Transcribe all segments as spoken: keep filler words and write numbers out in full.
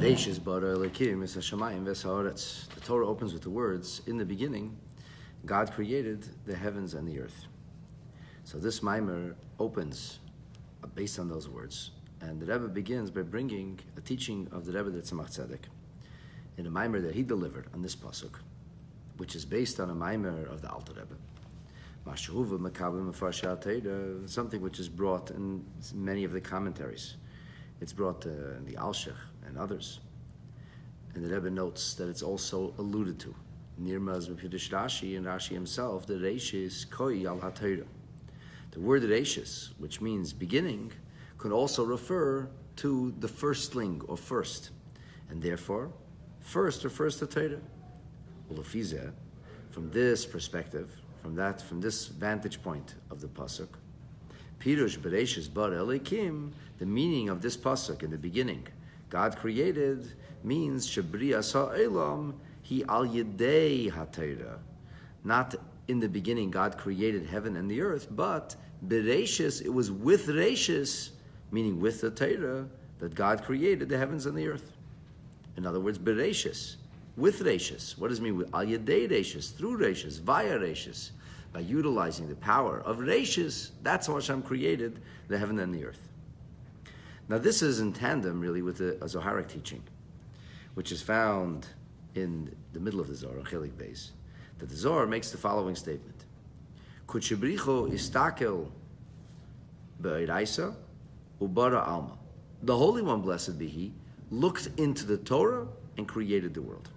Bereishis bara Elokim es hashamayim v'haaretz. The Torah opens with the words, in the beginning, God created the heavens and the earth. So this mimer opens based on those words. And the Rebbe begins by bringing a teaching of the Rebbe the Tzemach Tzedek in a mimer that he delivered on this pasuk, which is based on a mimer of the Alter Rebbe. Mashuva Makabim Mefarshat Torah, something which is brought in many of the commentaries. It's brought uh, in the Alshech and others. And the Rebbe notes that it's also alluded to. Nirmaz Mepidish Rashi, and Rashi himself, the Reishis Koi al HaTorah. The word Reishis, which means beginning, could also refer to the firstling or first. And therefore, first refers to Torah. Ulafizeh, from this perspective, from that, from this vantage point of the pasuk, Pirush Bereishis bara Elokim, the meaning of this pasuk in the beginning, God created, means Shebrias ha'olam hi al yedei haTorah. Not in the beginning God created heaven and the earth, but Bereishis, it was with Reishis, meaning with the Torah, that God created the heavens and the earth. In other words, Bereishis, with Reishis. What does it mean? With al yedei Reishis, through Reishis, via Reishis. By utilizing the power of Reishis, that's how Hashem created the heaven and the earth. Now this is in tandem really with the Zoharic teaching, which is found in the middle of the Zohar, Chelik Beis, that the Zohar makes the following statement. Kutshebricho istakel be'iraisa ubara alma. The Holy One, blessed be He, looked into the Torah and created the world.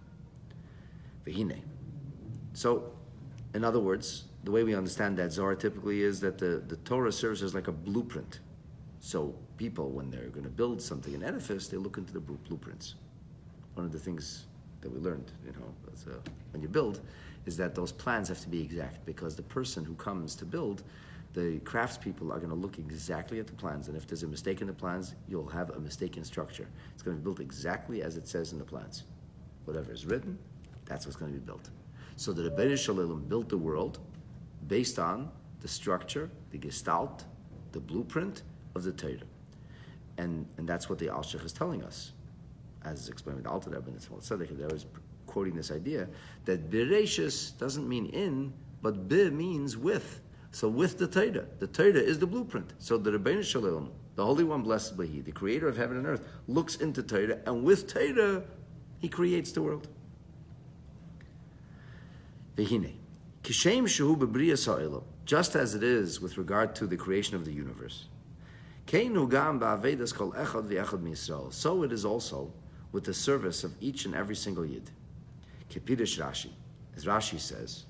V'hine. So, in other words, the way we understand that Zohar typically is that the, the Torah serves as like a blueprint. So people, when they're going to build something, an edifice, they look into the blueprints. One of the things that we learned, you know, as, uh, when you build, is that those plans have to be exact, because the person who comes to build, the craftspeople are going to look exactly at the plans, and if there's a mistake in the plans, you'll have a mistaken structure. It's going to be built exactly as it says in the plans. Whatever is written, that's what's going to be built. So the Rebbeinu Shalom built the world based on the structure, the gestalt, the blueprint of the Torah. And and that's what the Alshech is telling us. As is explained with the Alter Rebbe and the Tzemach Tzedek, they was quoting this idea that Bereishis doesn't mean in, but Be means with. So with the Torah. The Torah is the blueprint. So the Rebbeinu Shalom, the Holy One, blessed be He, the creator of heaven and earth, looks into Torah, and with Torah, He creates the world. V'hine, kishem shehu bebriyas ha'olam, just as it is with regard to the creation of the universe. Keinu gam ba'avedas kol echad v'echad miYisrael. So it is also with the service of each and every single Yid. Kepirush Rashi, as Rashi says,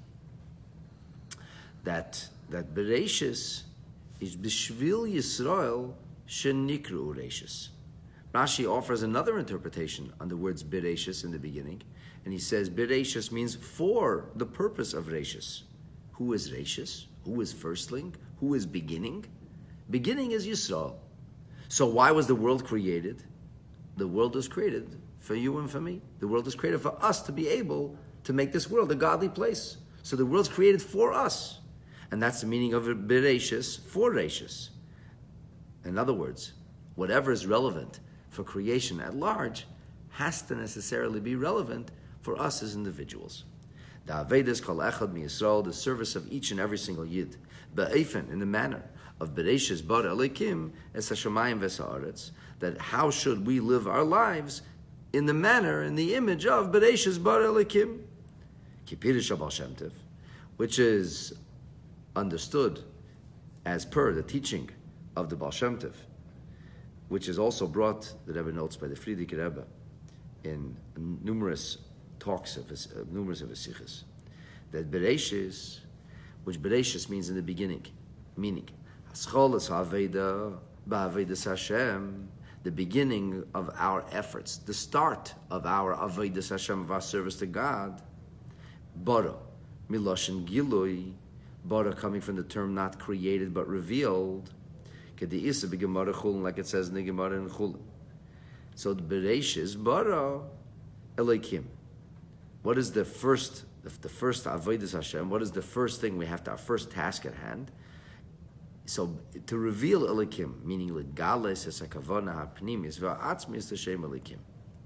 that that Bereishis is b'shvil Yisrael shenikru Reishis. Rashi offers another interpretation on the words Bereishis in the beginning, and he says Bereishis means for the purpose of Reishis. Who is Reishis? Who is firstling? Who is beginning? Beginning is Yisrael. So why was the world created? The world was created for you and for me. The world was created for us to be able to make this world a godly place. So the world's created for us. And that's the meaning of Bereishis, for Reishis. In other words, whatever is relevant for creation at large has to necessarily be relevant for us as individuals. The Avedas kol echad miYisrael, the service of each and every single Yid, be'efen, in the manner of Bereishis bara Elokim es hashamayim v'haaretz, that how should we live our lives in the manner, in the image of Bereishis bara Elokim, Kipirush Baal Shem Tov, which is understood as per the teaching of the Baal Shem Tov, which is also brought, the Rebbe notes, by the Frierdiker Rebbe in numerous talks of his, uh, numerous of his sichos, that Bereishis, which Bereishis means in the beginning, meaning Hascholas ha'aveda ba'avedas Hashem, the beginning of our efforts, the start of our Avedas Hashem, of our service to God. Bara, miloshen gilui, bara coming from the term not created but revealed, k'di'isa b'gemara chulin, like it says in the Gemara in Chulin. So the Bereishis bara Elokim. What is the first, the first Avedas Hashem? What is the first thing we have to, our first task at hand? So to reveal Elokim, meaning legales es hakavana hapnimis va'atzmis l'shem Elokim.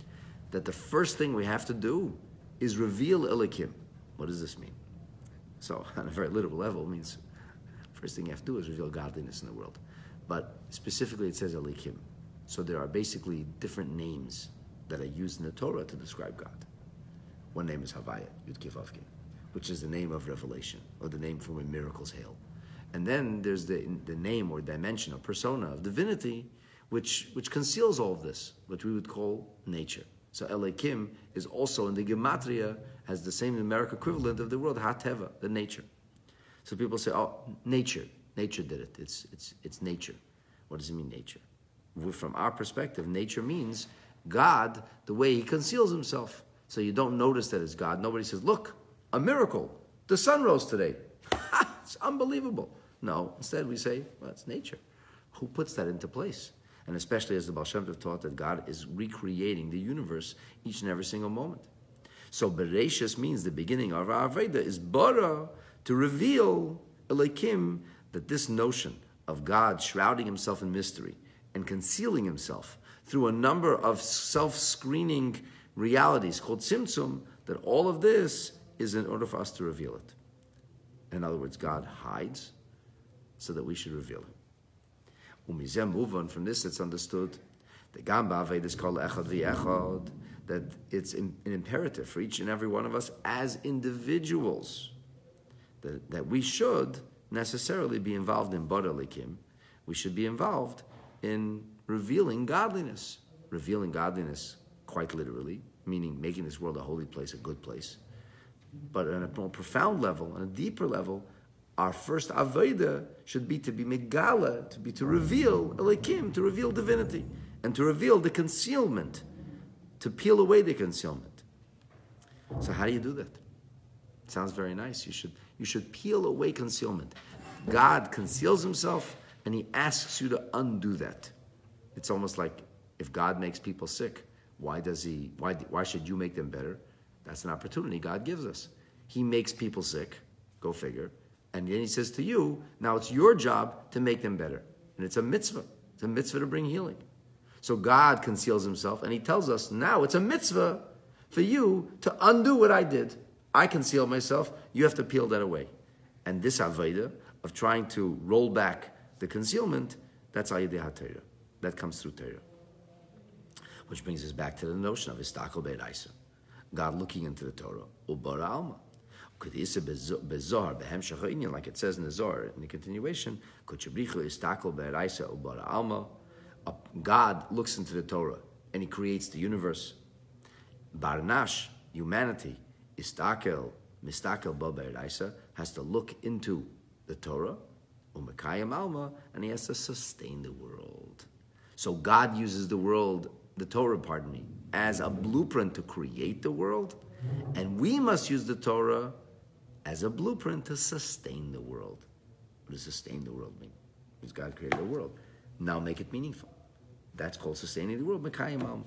that the first thing we have to do is reveal Elikim. What does this mean? So, on a very literal level, it means first thing you have to do is reveal godliness in the world. But specifically, it says Elikim. So there are basically different names that are used in the Torah to describe God. One name is Havaya, Yud Kef Vav Kef, which is the name of revelation, or the name from where miracles hail. And then there's the the name or dimension or persona of divinity, which which conceals all of this, which we would call nature. So Elikim is also in the Gematria, has the same numeric equivalent of the word HaTeva, the nature. So people say, oh, nature. Nature did it. It's it's it's nature. What does it mean, nature? From our perspective, nature means God, the way he conceals himself. So you don't notice that it's God. Nobody says, look, a miracle. The sun rose today. It's unbelievable. No, instead we say, well, it's nature. Who puts that into place? And especially as the Baal Shem Tov taught that God is recreating the universe each and every single moment. So Bereshis means the beginning of our Aveda is bara, to reveal Elikim, that this notion of God shrouding himself in mystery and concealing himself through a number of self-screening realities called Tzimtzum, that all of this is in order for us to reveal it. In other words, God hides so that we should reveal him. Umizem Uvan, from this it's understood the Gamba Aved is called Echad V'Echad, that it's an imperative for each and every one of us as individuals that, that we should necessarily be involved in Bara Elikim. We should be involved in revealing godliness. Revealing godliness, quite literally, meaning making this world a holy place, a good place. But on a more profound level, on a deeper level, our first Aveda should be to be Megala, to be to reveal Elikim, to reveal divinity, and to reveal the concealment, to peel away the concealment. So how do you do that? It sounds very nice. You should you should peel away concealment. God conceals himself, and he asks you to undo that. It's almost like if God makes people sick, why does he? Why why should you make them better? That's an opportunity God gives us. He makes people sick. Go figure. And then he says to you, now it's your job to make them better. And it's a mitzvah. It's a mitzvah to bring healing. So God conceals himself, and he tells us, now it's a mitzvah for you to undo what I did. I conceal myself. You have to peel that away. And this Aveda of trying to roll back the concealment, that's Ayidei HaTorah. That comes through Torah. Which brings us back to the notion of Istakel Be'eraisa. God looking into the Torah. Ubara Alma. Like it says in the Zohar, in the continuation, God looks into the Torah and he creates the universe. Barnash, humanity, istakel, mistakel ba has to look into the Torah, umakayim alma, and he has to sustain the world. So God uses the world, the Torah, pardon me, as a blueprint to create the world, and we must use the Torah as a blueprint to sustain the world. What does sustain the world mean? Because God created the world. Now make it meaningful. That's called sustaining the world. Mekayim alma.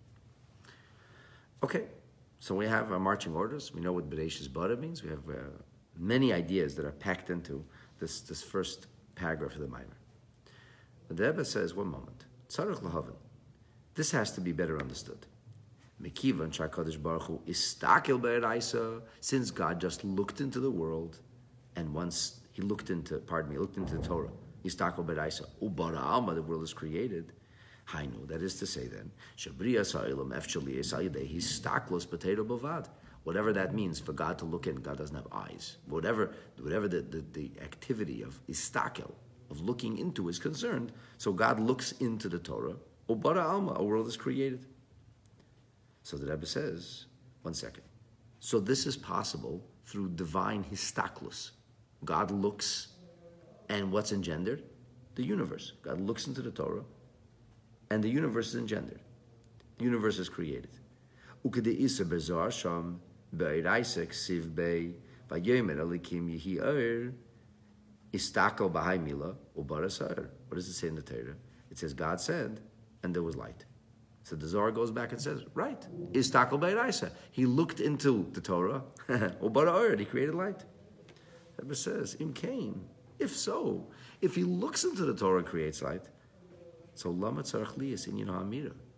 Okay, so we have our marching orders. We know what Bereshis Bara means. We have uh, many ideas that are packed into this, this first paragraph of the Maimer. The Rebbe says, one moment, Tzarech lahavin. This has to be better understood. Mekivan Shakadosh Baruch Hu istakel be'eraisa, since God just looked into the world, and once he looked into, pardon me, looked into the Torah, istakel be'eraisa, ubara alma, the world is created. Hainu, that is to say then, shabriya sa'ilam efshali esayidei, he staklos potato bavad. Whatever that means for God to look in, God doesn't have eyes. Whatever, whatever the, the, the activity of istakel, of looking into is concerned, so God looks into the Torah. Ubara alma, a world is created. So the Rebbe says, one second. So this is possible through divine histaklus. God looks, and what's engendered? The universe. God looks into the Torah, and the universe is engendered. The universe is created. Ukede isa bezar sham be'iraisek siv be vayomer alikim yehi er istakel b'hai mila ubarasar. What does it say in the Torah? It says God said, and there was light. So the Zohar goes back and says, right, istakel be'iraisa. He looked into the Torah, ubarasar, he created light. Rebbe says, im kain, if so, if he looks into the Torah and creates light, so lama tzarech liyas inyan ha'amira.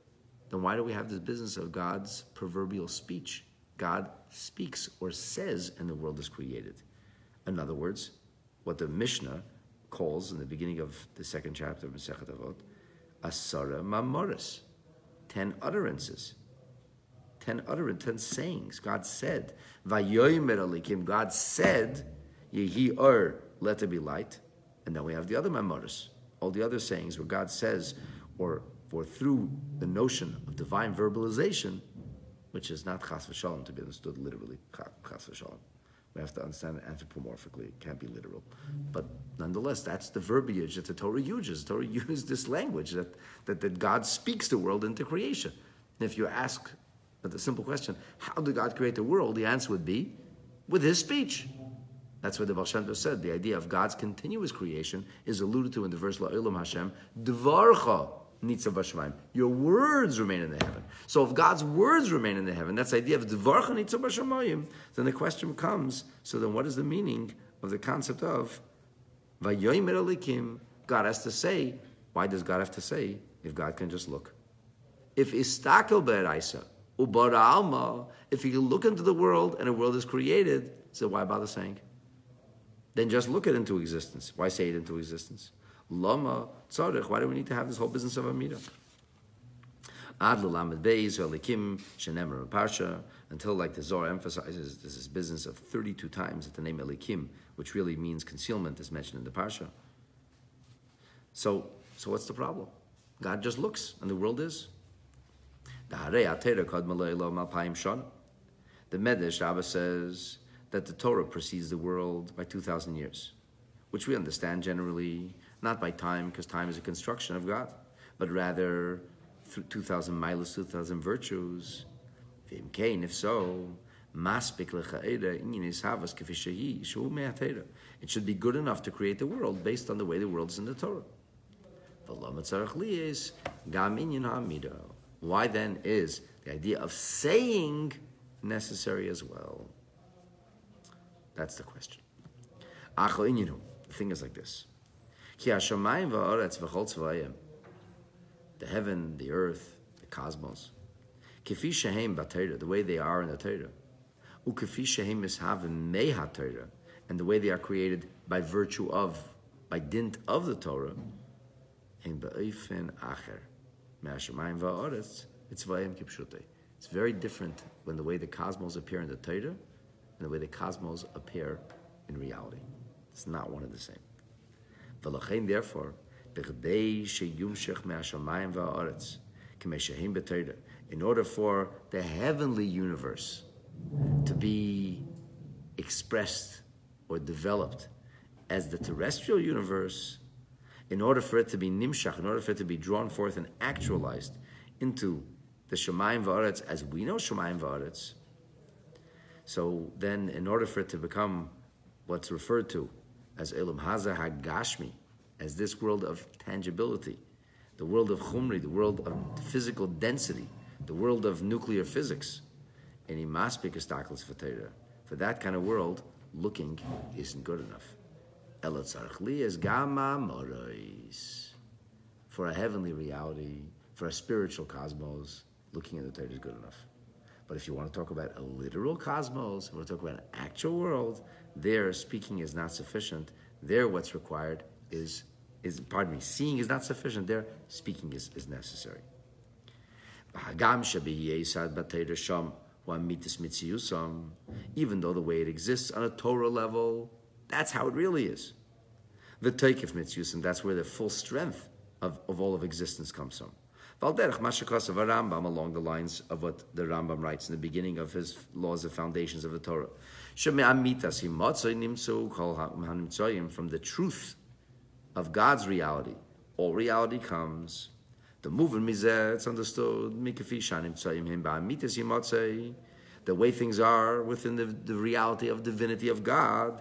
then why do we have this business of God's proverbial speech? God speaks or says, and the world is created. In other words, what the Mishnah calls in the beginning of the second chapter of Masechet Avot, Asara Mamoris, ten utterances, ten utterances, ten sayings. God said, Vayomer Alikim, God said, Yehi Or, let there be light. And then we have the other Mamoris, all the other sayings where God says, or, or through the notion of divine verbalization, which is not chas v'shalom to be understood literally, chas v'shalom. We have to understand it anthropomorphically. It can't be literal. But nonetheless, that's the verbiage that the Torah uses. The Torah uses this language that, that, that God speaks the world into creation. And if you ask the simple question, how did God create the world? The answer would be, with his speech. That's what the Baal Shem Tov said. The idea of God's continuous creation is alluded to in the verse, La'olam Hashem, Dvarcha Nitzav B'Shamayim. Your words remain in the heaven. So if God's words remain in the heaven, that's the idea of Dvarcha Nitzav B'Shamayim, then the question comes, so then what is the meaning of the concept of Vayomer Elikim? God has to say. Why does God have to say if God can just look? If Istakel Be'eraisa, Ubara Alma, if you look into the world and a world is created, so why bother saying? Then just look it into existence. Why say it into existence? Lama tzarech. Why do we need to have this whole business of Amida? Ad l'lamed beis v'elikim shenemer parsha, until, like the Zohar emphasizes, this is business of thirty-two times that the name Elikim, which really means concealment, is mentioned in the parsha. So, so what's the problem? God just looks, and the world is. The Medrash Rabbah says that the Torah precedes the world by two thousand years, which we understand generally not by time, because time is a construction of God, but rather through two thousand miles, two thousand virtues. If so, it should be good enough to create the world based on the way the world is in the Torah. Why then is the idea of saying necessary as well? That's the question. The thing is like this. The heaven, the earth, the cosmos, the way they are in the Torah, and the way they are created by virtue of, by dint of the Torah, it's very different when the way the cosmos appear in the Torah and the way the cosmos appear in reality. It's not one and the same. Therefore, in order for the heavenly universe to be expressed or developed as the terrestrial universe, in order for it to be nimshach, in order for it to be drawn forth and actualized into the Shemayim Va'aretz as we know Shemayim Va'aretz, so then in order for it to become what's referred to as Elam Haza HaGashmi, as this world of tangibility, the world of Chumri, the world of physical density, the world of nuclear physics, and Imaspik Istaklis V'Torah, for that kind of world, looking isn't good enough. For a heavenly reality, for a spiritual cosmos, looking at the Torah is good enough. But if you want to talk about a literal cosmos, you want to talk about an actual world, there speaking is not sufficient. There what's required is, is pardon me, seeing is not sufficient. There speaking is, is necessary. Even though the way it exists on a Torah level, that's how it really is. The Teikif Mitzvusam, that's where the full strength of, of all of existence comes from. Rambam, along the lines of what the Rambam writes in the beginning of his laws of foundations of the Torah. From the truth of God's reality, all reality comes. The movement mizeh, it's understood, the way things are within the, the reality of divinity of God,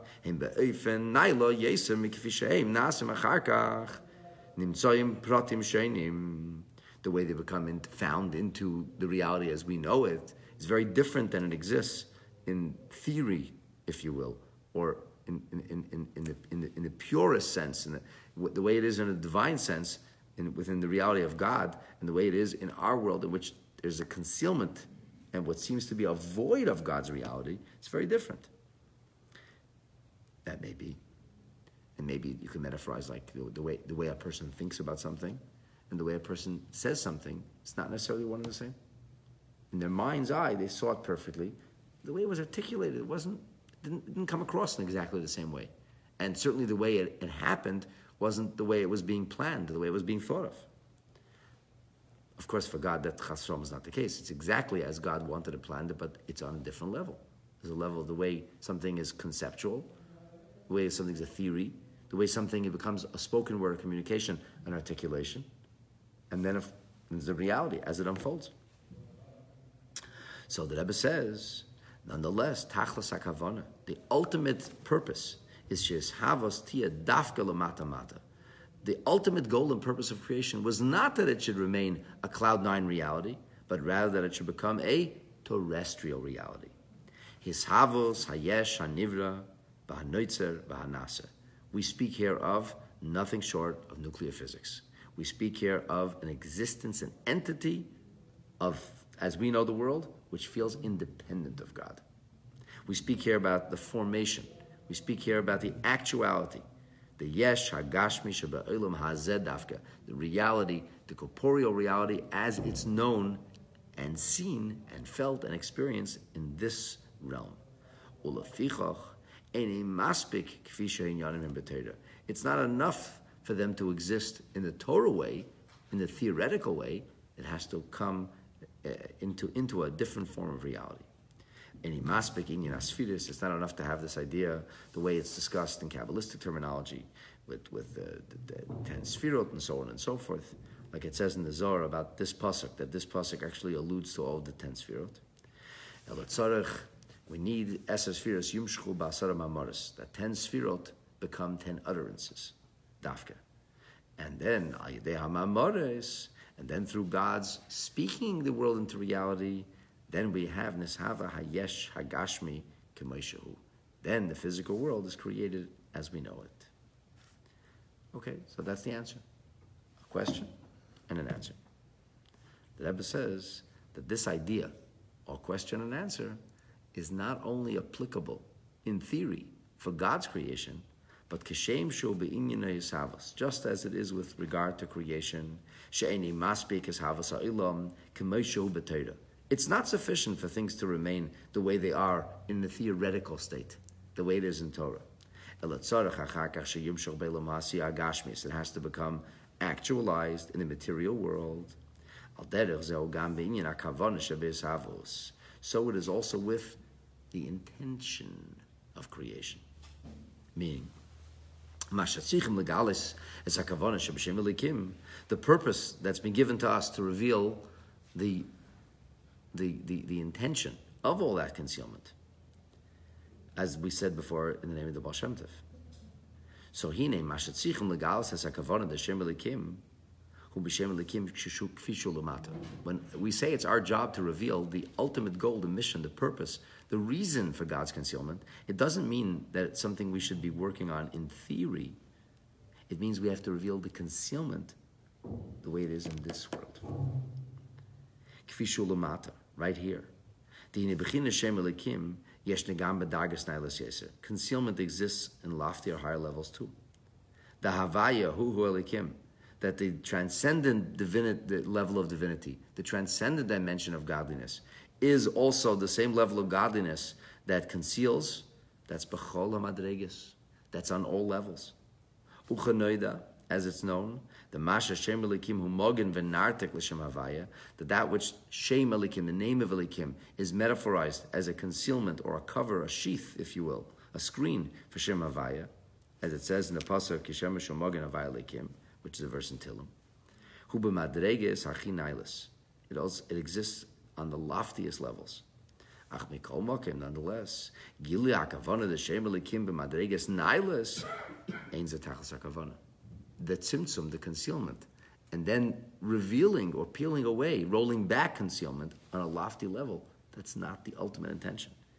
the way they become in, found into the reality as we know it, is very different than it exists in theory, if you will, or in, in, in, in, the, in, the, in the purest sense, in the, the way it is in a divine sense, in, within the reality of God and the way it is in our world, in which there's a concealment and what seems to be a void of God's reality, it's very different. That may be. And maybe you can metaphorize like the, the way the way a person thinks about something and the way a person says something, it's not necessarily one and the same. In their mind's eye, they saw it perfectly. The way it was articulated, it wasn't didn't, didn't come across in exactly the same way. And certainly the way it, it happened wasn't the way it was being planned, the way it was being thought of. Of course, for God, that chas v'shalom is not the case. It's exactly as God wanted it planned, but it's on a different level. There's a level of the way something is conceptual, the way something's a theory, the way something it becomes a spoken word, a communication, an articulation, and then if, there's the reality as it unfolds. So the Rebbe says, nonetheless, tachlis hakavana, the ultimate purpose is she'eshavos tia dafka lamata mata. The ultimate goal and purpose of creation was not that it should remain a cloud nine reality, but rather that it should become a terrestrial reality. Hishavos hayesh hanivra b'hanoitzer b'hanasa. We speak here of nothing short of nuclear physics. We speak here of an existence, an entity of, as we know the world, which feels independent of God. We speak here about the formation. We speak here about the actuality, the yesh hagashmi sheba'olam hazeh dafka, the reality, the corporeal reality as it's known and seen and felt and experienced in this realm. Ulafichach eini maspik kfi she'inyanim in b'Torah. It's not enough for them to exist in the Torah way, in the theoretical way. It has to come uh, into into a different form of reality. Any maspik inyan asfiris, it's not enough to have this idea the way it's discussed in Kabbalistic terminology with, with the, the, the ten sfirot and so on and so forth. Like it says in the Zohar about this pasuk, that this pasuk actually alludes to all of the ten sfirot. Elatzarech, we need eser sfiros yumshchu ba'asara ma'amaris, that ten sfirot become ten utterances, dafka. And then, ayidei ha'ma'amaris, and then through God's speaking the world into reality, then we have nishava hayesh hagashmi k'moishehu. Then the physical world is created as we know it. Okay, so that's the answer. A question and an answer. The Rebbe says that this idea, or question and answer, is not only applicable in theory for God's creation, but kishem shu be'inyanei yisavos, just as it is with regard to creation, she'eni maspik es havas ha'ilam k'moishehu b'Torah. It's not sufficient for things to remain the way they are in the theoretical state, the way it is in Torah. It has to become actualized in the material world. So it is also with the intention of creation. Meaning, the purpose that's been given to us to reveal the The, the, the intention of all that concealment, as we said before in the name of the Baal Shem Tov. So hine mashatzichem legalas has a kavanah d'Shem Elikim, hu b'Shem Elikim k'shu k'fishu l'mata. When we say it's our job to reveal the ultimate goal, the mission, the purpose, the reason for God's concealment, it doesn't mean that it's something we should be working on in theory. It means we have to reveal the concealment the way it is in this world. K'fishu l'mata. Right here. Concealment exists in loftier, higher levels too. The Havaya, hu hu elikim, that the transcendent divinity, the level of divinity, the transcendent dimension of godliness, is also the same level of godliness that conceals, that's b'chol hamadreges, that's on all levels. Uchanoida, as it's known, the Masha Shem Elikim hu mogen v'nartek l'shem havaya, that that which Shem Elikim, the name of Elikim, is metaphorized as a concealment or a cover, a sheath, if you will, a screen for Shem Havaya, as it says in the pasuk Kishem Shem Mogen Havaya Elikim, which is a verse in Tehillim. Hu b'madreges hachi nailis. It also it exists on the loftiest levels. Ach mikol mokem, nonetheless, gili hakavana the Shem Elikim b'madreges nailis ein zetachas hakavana. The tzimtzum, the concealment, and then revealing or peeling away, rolling back concealment on a lofty level, that's not the ultimate intention.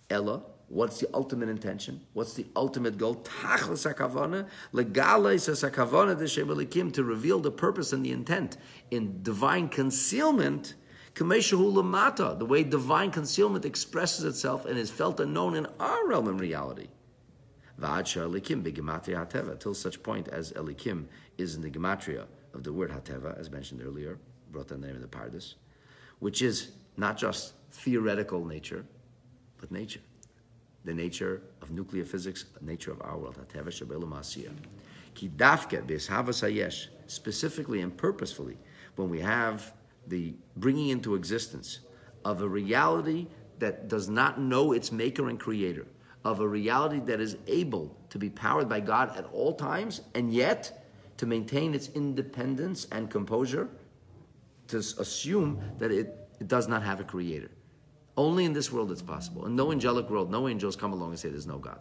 Ella, what's the ultimate intention? What's the ultimate goal? Tachlis hakavana, legalais hakavana d'Shem Elikim, to reveal the purpose and the intent in divine concealment. Kameshahu lamata, the way divine concealment expresses itself and is felt and known in our realm and reality. V'adsha Elikim b'gematria hateva, till such point as Elikim is in the gematria of the word hateva, as mentioned earlier, brought down the name of the Pardes, which is not just theoretical nature, but nature. The nature of nuclear physics, the nature of our world. Hateva shebelu ma'asiyah. Ki dafke b'eshavas hayesh, specifically and purposefully, when we have the bringing into existence of a reality that does not know its maker and creator, of a reality that is able to be powered by God at all times, and yet to maintain its independence and composure, to assume that it, it does not have a creator. Only in this world it's possible. In no angelic world, no angels come along and say there's no God.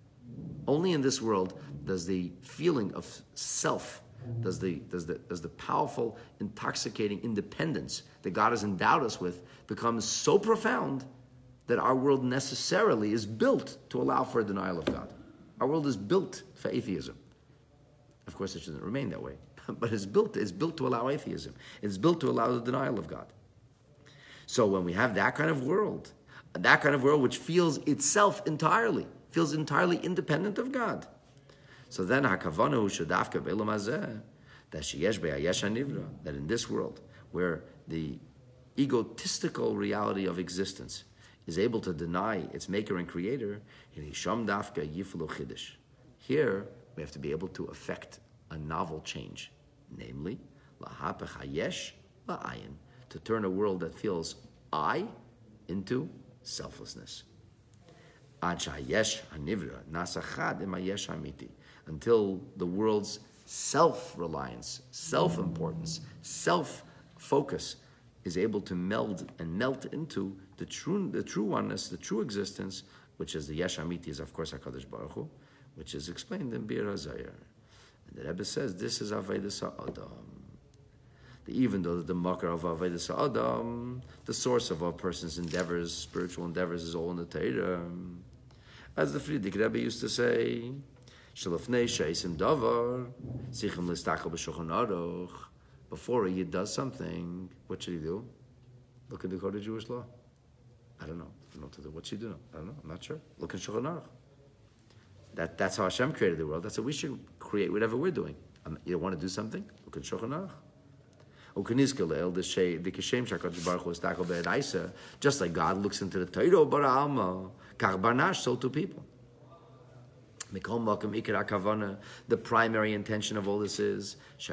Only in this world does the feeling of self, does the, does the, does the powerful, intoxicating independence that God has endowed us with become so profound that our world necessarily is built to allow for a denial of God. Our world is built for atheism. Of course, it shouldn't remain that way, but it's built, it's built to allow atheism. It's built to allow the denial of God. So when we have that kind of world, that kind of world which feels itself entirely, feels entirely independent of God, so then hakavanu shadafka be'elam hazeh, that sheyesh be'ayesh hanivra, that in this world where the egotistical reality of existence is able to deny its maker and creator, hinisham dafka yiflu chidish. Here we have to be able to effect a novel change, namely lahapech hayesh la'ayin, to turn a world that feels I into selflessness. Ad shayesh hanivra nasachad im hayesh hamiti, until the world's self-reliance, self-importance, self-focus is able to meld and melt into the true, the true oneness, the true existence, which is the Yesh Amiti, is of course HaKadosh Baruch Hu, which is explained in Bir HaZayar. And the Rebbe says this is Avodas HaAdam. Even though the makar of Avodas HaAdam, the source of a person's endeavors, spiritual endeavors, is all in the Torah. As the Frierdiker Rebbe used to say, Shalafnei Sheisim Davar, Sichim Listakel B'Shulchan Aruch. Before a Yid does something, what should he do? Look at the Code of Jewish law. I don't know. I don't know what to do. What should he do? I don't know. I'm not sure. Look in Shulchan Aruch. That, that's how Hashem created the world. That's how we should create whatever we're doing. Um, you don't want to do something? Look in Shulchan Aruch. Just like God looks into the Torah, Bara'alma, Kach Barnash, so to people. The primary intention of all this is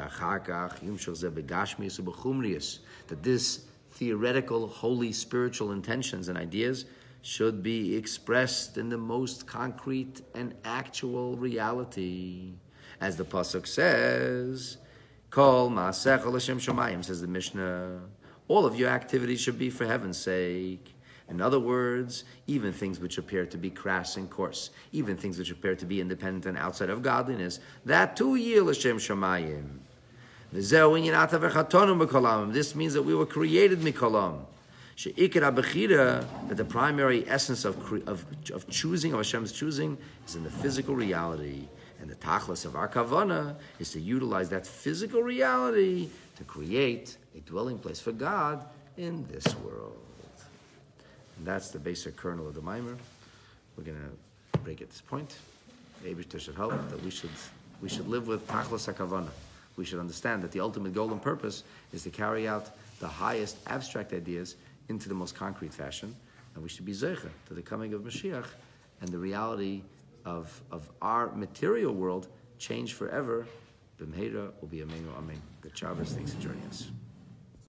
that this theoretical, holy, spiritual intentions and ideas should be expressed in the most concrete and actual reality. As the Pasuk says, Kol Ma'asech L'Shem Shamayim, says the Mishnah, all of your activities should be for heaven's sake. In other words, even things which appear to be crass and coarse, even things which appear to be independent and outside of godliness, that too yi l'shem shamayim. This means that we were created mikolam. That the primary essence of, of, of choosing, of Hashem's choosing, is in the physical reality. And the tachlis of our kavana is to utilize that physical reality to create a dwelling place for God in this world. And that's the basic kernel of the Maimer. We're going to break at this point. Maybe it should help that we should we should live with tachlis hakavana. We should understand that the ultimate goal and purpose is to carry out the highest abstract ideas into the most concrete fashion, and we should be zeicher to the coming of Mashiach and the reality of of our material world change forever. B'mheira will be amenu amen. Good Shabbos. Thanks for joining us.